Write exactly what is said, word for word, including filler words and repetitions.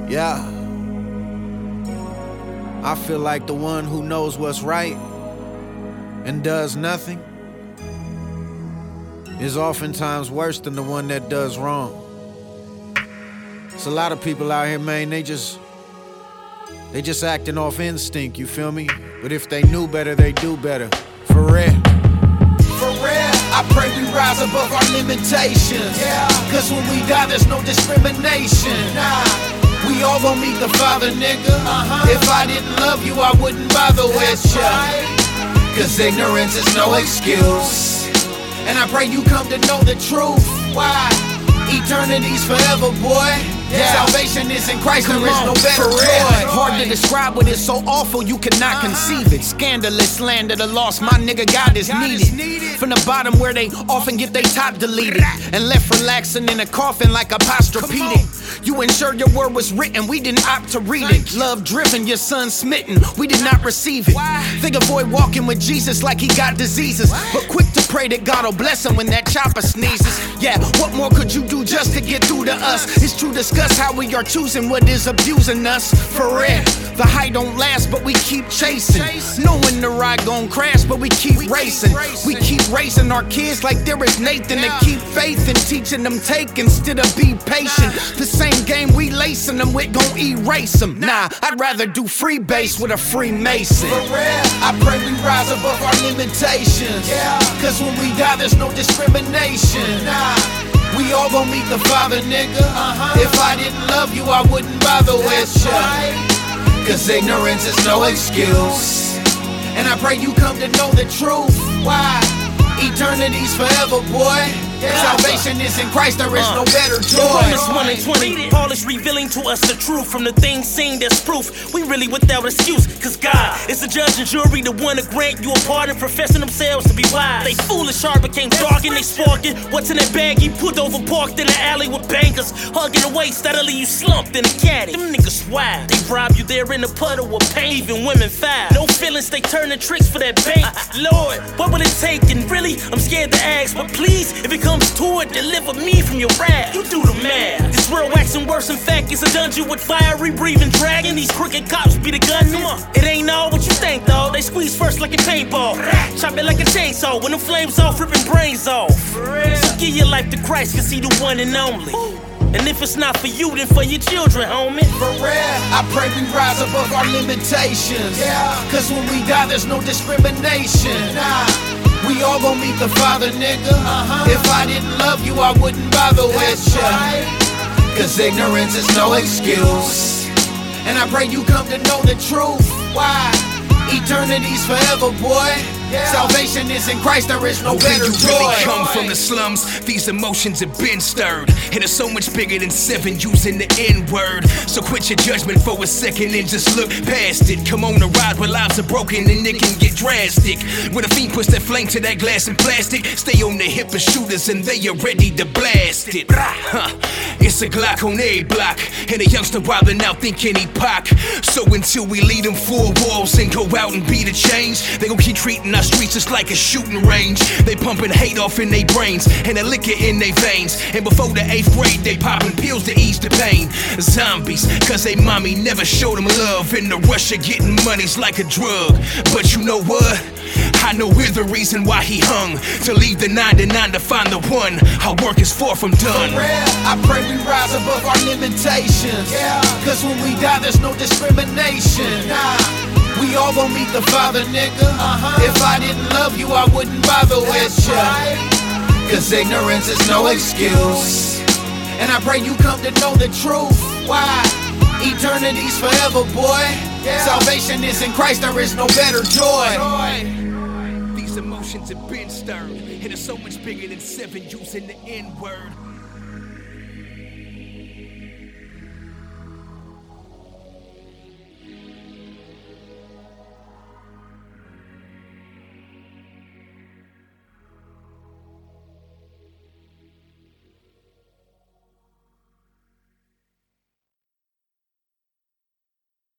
Yeah. I feel like the one who knows what's right and does nothing is oftentimes worse than the one that does wrong. It's a lot of people out here, man, they just they just acting off instinct, you feel me? But if they knew better, they do better. For real. For real, I pray we rise above our limitations. Yeah. Cause when we die, there's no discrimination. Nah. We all gon' meet the Father, nigga. Uh-huh. If I didn't love you, I wouldn't bother with ya. Right. Cause ignorance is no excuse. And I pray you come to know the truth. Why? Eternity's forever, boy. Yeah. Salvation is in Christ, there is no better joy. Hard to describe what is so awful you cannot uh-huh. conceive it. Scandalous slander, the lost, my nigga, God is, God needed. is needed. From the bottom where they often get they top deleted and left relaxing in a coffin like apostrophe. You ensured your word was written, we didn't opt to read it. Love driven, your son smitten, we did not receive it. Why? Think avoid walking with Jesus like he got diseases, what? But quick to pray that God will bless him when that chopper sneezes. Yeah, what more could you do just to get through to us? It's true, discuss how we are choosing what is abusing us. For real, the high don't last, but we keep chasing. Knowing the ride gon' crash, but we keep racing. We keep racing our kids like there is Nathan to keep faith and teaching them take instead of be patient. The same game we lacing them with gon' erase them. Nah, I'd rather do free base with a Freemason. For real, I pray we rise above our limitations. Yeah. Cause when we die, there's no discrimination. Nah. We all gon' meet the Father, nigga. Uh-huh. If I didn't love you, I wouldn't bother with ya. Right. Cause ignorance is no excuse. And I pray you come to know the truth. Why? Eternity's forever, boy. Yeah. Salvation is in Christ, there is uh, no better joy. Romans one and twenty, Paul is revealing to us the truth. From the things seen, there's proof. We really without excuse, cause God is the judge and jury, the one to grant you a pardon, professing themselves to be wise. They foolish heart became dark and they sparking. What's in that bag you put over, parked in the alley with bankers, hugging away, steadily you slumped in a caddy. Them niggas wild, they rob you there in a puddle with pain, even women foul. No feelings, they turn the tricks for that bank. uh, Lord, what will it take? And really, I'm scared to ask, but please, if it comes to it, deliver me from your wrath. You do the math. This world waxing worse, in fact, it's a dungeon with fiery breathing dragon. These crooked cops be the gunmen. It ain't all what you think, though. They squeeze first like a paintball, chop it like a chainsaw when the flames off, ripping brains off. So give your life to Christ, cause he the one and only. And if it's not for you, then for your children, homie. For real, I pray we rise above our limitations. Yeah. Cause when we die, there's no discrimination. Nah. We all gon' meet the Father, nigga. Uh-huh. If I didn't love you, I wouldn't bother with ya. Right. Cause ignorance is no excuse. And I pray you come to know the truth. Why? Eternity's forever, boy. Yeah. Salvation is in Christ, there is no well, better you joy. Really come from the slums, these emotions have been stirred. And it's so much bigger than seven using the N-word. So quit your judgment for a second and just look past it. Come on a ride where lives are broken and it can get drastic. When a fiend puts that flame to that glass and plastic, stay on the hip of shooters and they are ready to blast it. Huh. It's a Glock on a block, and a youngster wildin' out thinking he Pac. So until we lead them four walls and go out and be the change, they gon' keep treating our streets just like a shooting range. They pumping hate off in their brains and the liquor in their veins. And before the eighth grade, they popping pills to ease the pain. Zombies, cause they mommy never showed them love. And the rush of getting money's like a drug. But you know what? I know we're the reason why he hung, to leave the ninety-nine to find the one. Our work is far from done. For real, I pray we rise above our limitations. Yeah. Cause when we die, there's no discrimination. Nah. We all gon' meet the Father, nigga. Uh-huh. If I didn't love you, I wouldn't bother with ya. Right. Cause ignorance is no excuse. And I pray you come to know the truth. Why? Eternity's forever, boy. Yeah. Salvation is in Christ, there is no better joy. These emotions have been stirred, and it's so much bigger than seven using the N-word.